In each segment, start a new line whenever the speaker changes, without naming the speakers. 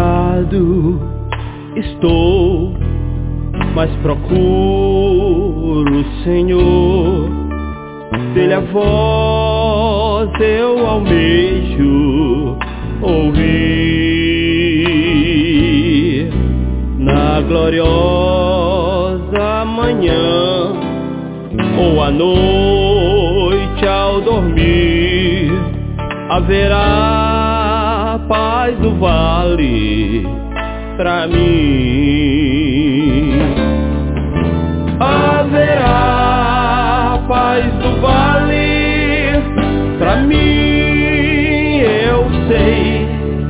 cansado estou, mas procuro o Senhor. Dele a voz eu almejo ouvir. Na gloriosa manhã ou à noite ao dormir, haverá paz do vale pra mim. Haverá paz do vale pra mim, eu sei.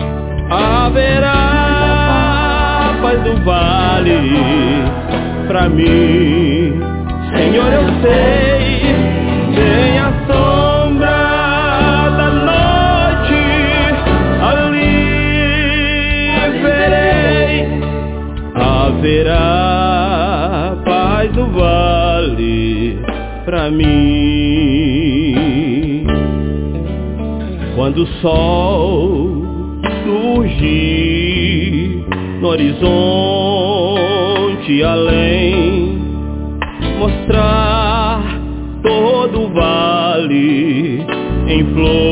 Haverá paz do vale pra mim, Senhor, eu sei. Nem a sombra da noite ali verei. Haverá paz do vale pra mim. Quando o sol surgir no horizonte além, mostrar todo o vale em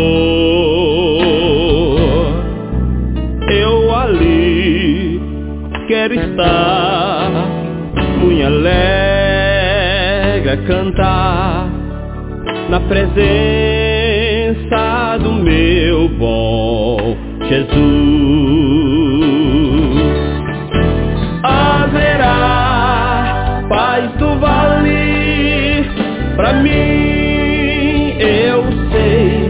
flor, eu ali quero estar, muito alegre a cantar, na presença do meu bom Jesus. Haverá paz do vale pra mim, eu sei.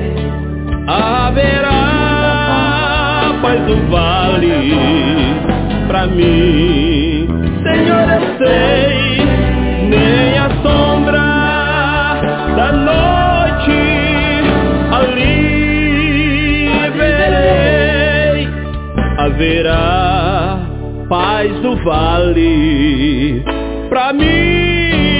Haverá paz do vale pra mim, Senhor, eu sei. Nem a sombra da noite ali verei. Haverá paz do vale pra mim.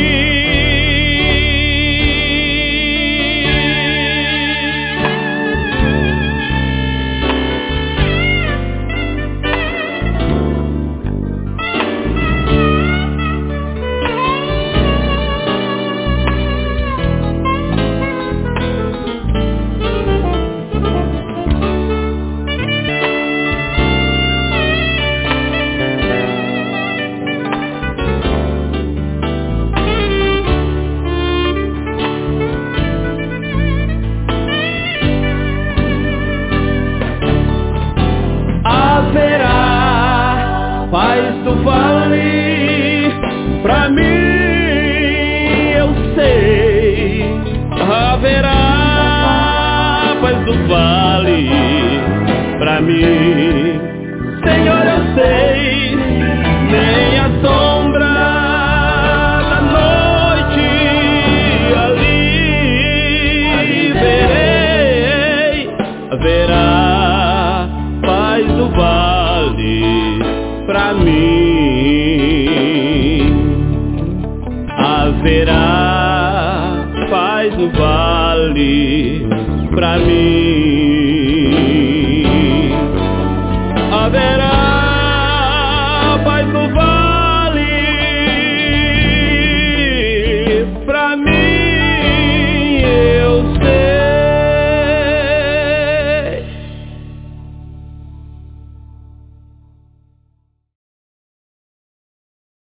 Haverá paz do vale pra mim, eu sei. Haverá paz do vale pra mim, Senhor, eu sei. Nem a sombra da noite ali verei. Haverá paz do vale pra mim. Haverá paz do vale pra mim. Haverá